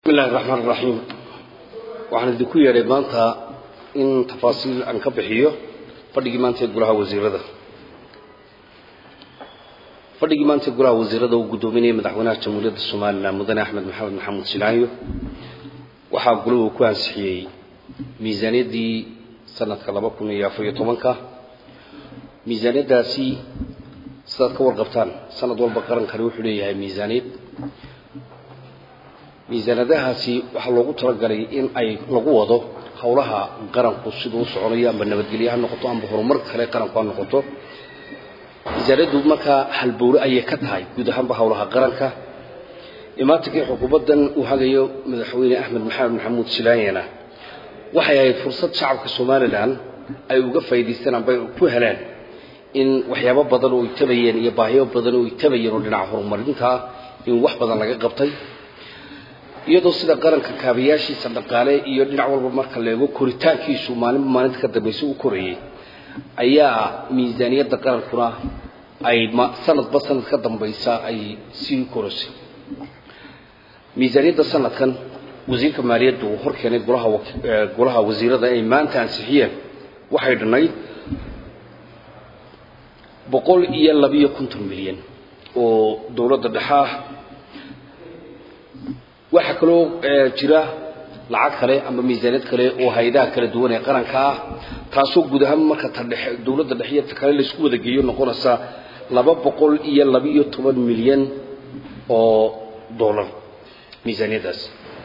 بسم الله الرحمن الرحيم وعن الذكية ربانتها إن تفاصيل عن كبحية فدي ما تقولها وزيرة فدي ما تقولها وزيرة وقدومني مدحونا جمهورية الصومال مدن أحمد محمد سلايو وحاقلوا كوان صحيحي ميزانية دي سنة كلابكم يا فيتومنكا ميزانية داسي سنة كور قبطان سنة دول بقرن كروح ليها ميزانية miisaanadahaasi waxa loogu talagalay in ay lagu wado hawlaha qaranku sidoo soconaya ama nabadgelyaha noqoto ama horumar kale qaranku noqoto miisaanadu marka halbowle ay ka tahay guud ahaan hawlaha qaranka imaatikii xukuumadan uu hagayo madaxweyne Axmed Maxamed Silaayana waxay ahayd fursad shacabka Soomaaliland ay uga faa'iideystaan bay ku helaan in waxyaabo badan oo tabayeen iyo baahiyo badan oo tabayeen dhinaca horumarinta in wax badan laga qabtay iyadoo sida qaranka kaabiyaashiisa dhaqaale iyo dhinac walba marka leego koritaankiisu maalinta ka dambeysay uu korayay ayaa miisaaniyadda qarankuna ay sanadba sanad ka dambaysa ay sii korosay miisaaniyadda sanadkan wasiirka maaliyadda uu horkeenay golaha wasiirada ay maanta ansixiyeen waxay dhanayd 152 milyan oo dawladda dhexe waxa kale jira lacag kale ama miisaaniyad kale oo hay'adaha kala duwan ee qaranka ah taasoo guud ahaan marka dawladda dhexe kale la isku wada geeyo noqonaysa 212 milyan oo dollar miisaaniyadaas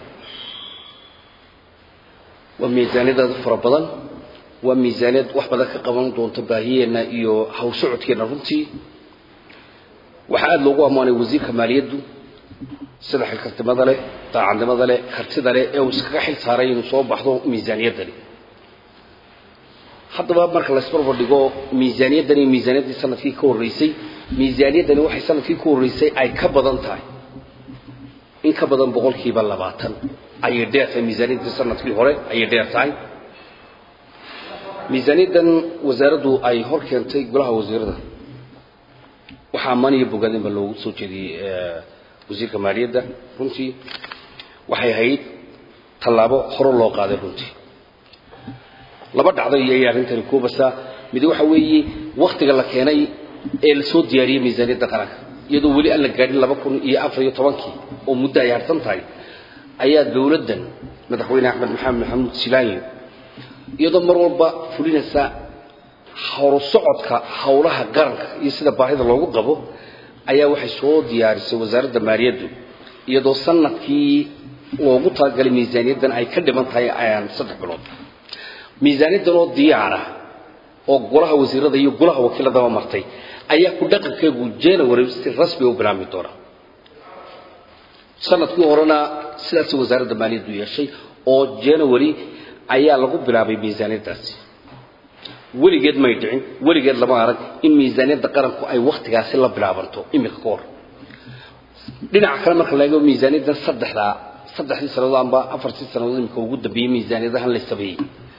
waa miisaaniyad fara badan waa miisaaniyad wax badan ka qaban doonta baahiyeena iyo hawl socodkeena runtii waxa aad loogu amaanay wasiirka maaliyaddu sida xilkasnimada leh daacadnimada leh kartida leh ee uu iskaga xil saaray inuu soo baxdo miisaaniyadani haddaba marka la isbarbar dhigo miisaaniyadii sanadkii ka horeysay miisaaniyadani waxay sanadkii ka horeysay ay ka badan tahay in ka badan 20% ay dheertay miisaaniyadii sanadkii hore ay dheertay miisaaniyadan wasaaraddu ay hor keentay golaha wasiirada waxa maaniyo bogaadin ba loogu soo jeediyay wasiirka maaliyadda runtii waxay ahayd talaabo hore loo qaaday runtii laba dhacday iyo arintani koobasa mid waxa weeye waqtiga la keenay ee la soo diyaariyay miisaaniyadda qaranka iyadoo wali aan la gaarin 2014 oo muddo ay harsan tahay ayaa dawladdan madaxweyne Axmed Maxamed Silaayeen iyadoo mar walba fulinaysa socodka hawlaha qaranka iyo sida baahida loogu qabo ayaa waxay soo diyaarisay wasaaradda maaliyadda iyadoo sanadkii loogu talagalay miisaaniyaddan ay ka dhiman tahay ayaan 3 bilood miisaaniyaddan oo diyaar ah oo golaha wasiirada iyo golaha wakiilada martay ayaa ku dhaqankeegu January si rasmi u bilaabmi doona sanadkii horena sidaas wasaaradda maaliyaddu yeeshay oo January ayaa lagu bilaabay miisaaniyaddaasi weligeed ma dhicin weligeed lama arag in miisaaniyadda qaranku ay waqtigaasi la bilaabanto imika koor dhinaca kale marka la eego miisaaniyadda saddexdii sanadood amba afartii sanadood imika ugu dambeeyay miisaaniyadahan la sameeyay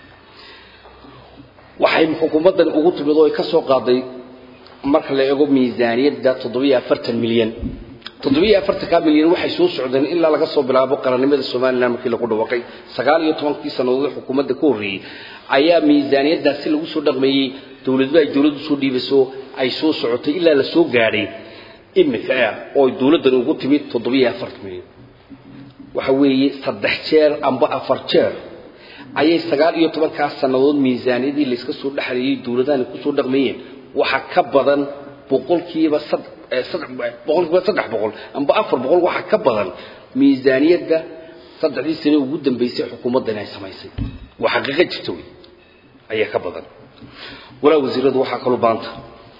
waxay xukuumaddan ugu timid oo ay ka soo qaaday marka la eego miisaaniyadda 740 milyan 740 milyan waxay soo socdeen ilaa laga soo bilaabo qarannimada Soomaaliland markii lagu dhawaaqay 19 sanadood xukuumadda ku horeeyay ayaa miisaaniyadaasi lagu soo dhaqmeeyay dawladdu soo dhiibeyso ay soo socotay ilaa la soo gaaray imika oo dawladdan ugu timid 740 milyan waxa weeye 3 jeer amba 4 jeer ayay 19 sanadood miisaaniyadii la iska soo dhaxreeyay dawladdan ku soo dhaqmeeyeen waxa ka badan boqolkiiba 300 amba 400 waxa ka badan miisaaniyadda saddexdii sano ugu dambeysay xukuumaddan ay samaysay waxa xaqiiqo jirto ayaa ka badan golaha wasiiradu waxa kale baanta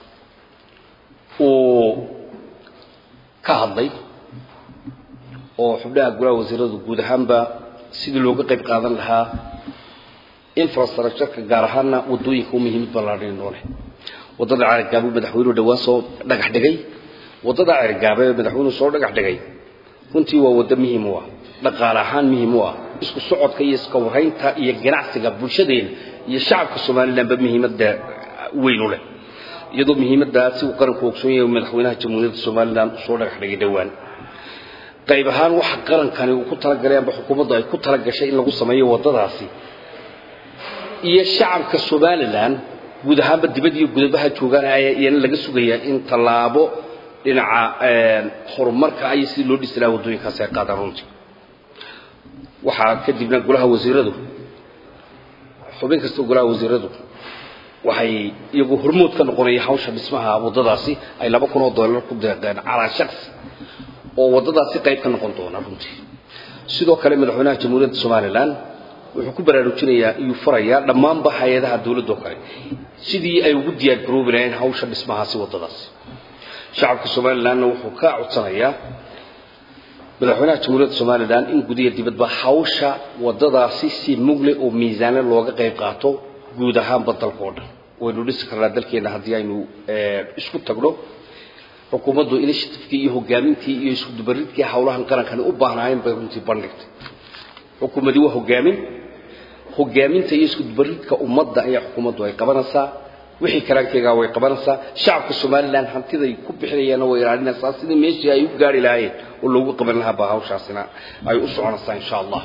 oo ka hadlay oo xubnaha golaha wasiiradu guud ahaanba sidii looga qayb qaadan lahaa infrastructure gaar ahaan wadooyinka muhiimad ballaaran oo leh wadada Caarigaabe madaxweynuhu dhawaan soo dhagax dhigay wadada Caarigaabe madaxweynuhu soo dhagax dhigay runtii waa wada muhiim ah dhaqaale ahaan muhiim ah isku socodka iyo iska warhaynta iyo ganacsiga bulshadeena iyo shacabka Soomaaliland muhiimada weyn u leh iyadoo muhiimadaasi uu qaranku ogsoon yahay madaxweynaha jamhuuriyadda Soomaaliland soo dhagax dhigay dhawaan qayb ahaan wax qarankani uu ku talagalay amba xukuumaddu ay ku talagashay in lagu sameeyo wadadaasi iyo shacabka Soomaaliland guud ahaanba dibadda iyo gudaha joogaan ayaan laga sugayaa in talaabo dhinaca horumarka ay si loo dhisay wadooyinkaas ay qaadaan runtii waxa ka dibna golaha wasiiradu xubin kasta golaha wasiiradu waxay iyagu hormood ka noqonayaan hawsha dhismaha wadadaasi ay $2,000 ku deeqeen ala shakhsi oo wadadaasi qayb ka noqon doona runtii sidoo kale madaxweynaha jamhuuriyadda Soomaaliland wuxuu ku baraarujinayaa iyo farayaa dhammaan hay'adaha dawladda kale sidii ay ugu diyaar garoobeen hawsha dhismahaasi wadadaasi shacabka Soomaaliland wuxuu ka codsanayaa madaxweynaha jamhuuriyadda Soomaaliland in gudiga dibadba hawsha wadadaasi si mugle oo miisaan looga qayb qaato guud ahaan badalka oo dhan waynu dhisi karnaa dalkeena haddii aynu isku tagno xukuumaddu initiative iyo hogaamintii iyo isku dubaridkii hawlahan qarankan u baahnaayeen bay runtii bandhigtay xukuumaddu waa hogaaminta iyo isku dubaridka ummadda ayaa xukuumaddu ay qabanaysaa wixii karaankeega way qabanaysaa shacabka Soomaaliland hantiday ku bixinayaan way ilaalinaysaa sidii meeshii ay u gaari lahaayeen oo loogu qaban lahaa hawshaasina ay u soconaysaa insha Allah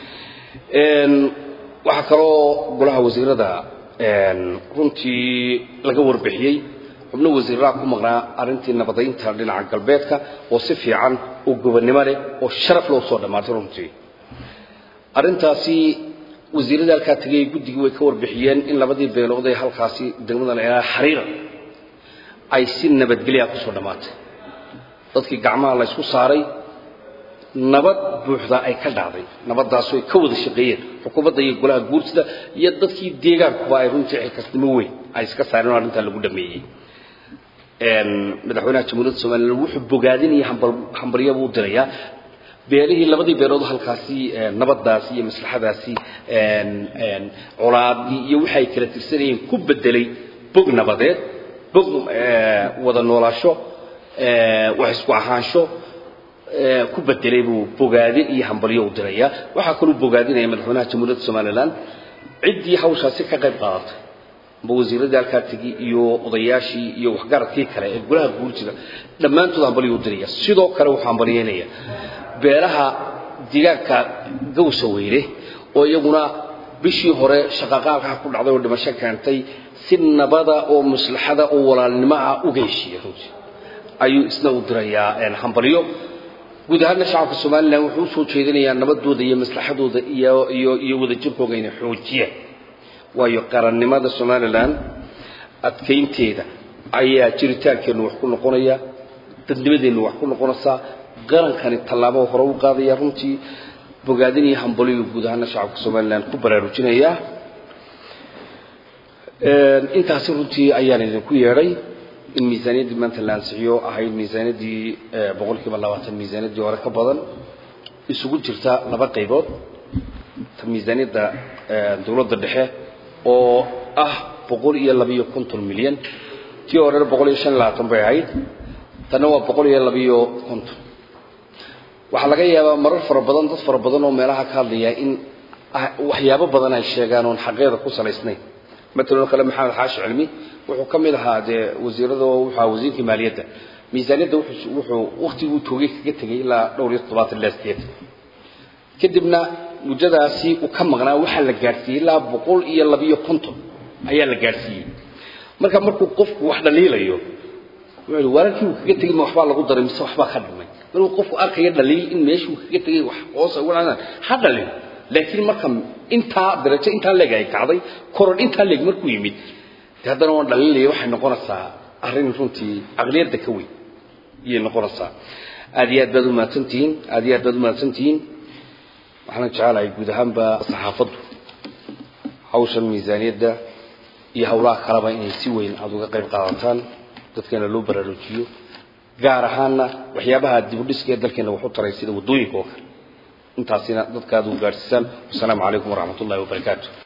waxa kaloo golaha wasiirada runtii laga warbixiyay xubno wasiirada ku maqnaa arintii nabadeynta dhinaca galbeedka oo si fiican oo gobonnimo leh oo sharaf loo soo dhamaatay runtii arintaasi wasiirada halka tagay guddiga way ka warbixiyeen in labadii beelood ee halkaasi degmada ilaa xariir ay si nabadgelyo ku soo dhamaatay dadkii gacmaha la isku saaray nabad buuxda ay ka dhacday nabadaas oo ka wada shaqeeyeen xukuumadda iyo golaha guurtida iyo dadkii deegaanka ay runtii xilkasnimo weyn ay iska saareen arinta lagu dhameeyay madaxweynaha jamhuuriyadda Soomaaliland wuxuu bogaadinayay hambalyo uu dirayaa beelihii labadii beelood halkaasi nabadaas iyo maslaxadaasi colaadii iyo waxay kala tirsanayeen ku bedelay bog nabadeed bog wada noolaasho wax isku ahaansho ku bedelay buu bogaadin iyo hambalyo u diraya waxa kale uu bogaadinaya madaxweynaha jamhuuriyadda Soomaaliland cidii hawshaasi ka qayb qaadatay wasiirada halka tagi iyo odayaashii iyo waxgaradkii kale ee golaha guurtida dhamaantood hambalyo u diraya sidoo kale waxa hambalyeynaya beeraha digaagka gowsa weyre oo iyaguna bishii hore shaqaqaalka ku dhacday oo dhimasho keentay si nabada oo maslaxada oo walaalnimo ah u geeshiyay ayuu isna u dirayaa hambalyo guud ahaan shacabka Soomaaliland wuxuu soo jeedinayaa nabadooda iyo maslaxadooda iyo wadajirkooda inay xoojiyaan waayo qarannimada Soomaaliland adkeynteeda ayaa jiritaankeenu wax ku noqonaya dadnimadeenu wax ku noqonaysaa qarankani talaabo hore u qaadaya runtii bogaadin iyo hambalyo guud ahaan shacabka Soomaaliland ku baraarujinaya intaas runtii ayaan idinku yeeray in miisaaniyadda maanta la ansixiyo ahayd miisaaniyaddii 20 miisaaniyaddii hore ka badan isugu jirta laba qaybood miisaaniyadda dawladda dhexe oo ah 152 milyan tii hore 125 bay ahayd tanna waa 152 waxa laga yaabaa marar fara badan dad fara badan oo meelaha ka hadlaya in waxyaabo badan ay sheegaan oo xaqeeda ku salaysnay مثلا كلام محمد حاش علمي wuxuu kamid ahaa wasiirada waxa wasiirka maaliyadda miisaaniyadda wuxuu waqtigu toogay kaga tagay ilaa dhowr iyo 7 leeskeed kadibna mujadaasi uu ka maqnaa waxa la gaarsiiyay ilaa 152 ayaa la gaarsiiyay markuu qofku wax dhaliilayo wuxuu wararkii uu kaga tagay waxba lagu daray mise waxba ka dhimay markuu qofku arkay dhaliil in meeshuu kaga tagay wax hoos ugu dhacay hadalin laakiin marka inta darajo inta leegay kacday koron inta leeg markuu yimid haddana waan dhaliilay waxay noqonaysaa arrin runtii aqliyada ka weyn iyo noqonaysaa aad iyo aad baad u mahadsantihiin waxaan jecelahay guud ahaanba saxaafaddu hawshan miisaaniyadda iyo hawlaha kaleba inay si weyn aad uga qayb qaadataan dadkeena loo baraarujiyo gaar ahaanna waxyaabaha dib u dhiska ee dalkeena wuxuu taray sida wadooyinka oo kale intaasina dadka aad u gaarsiisaan. Assalaamu calaykum waraxmatullaahi wabarakaatuh.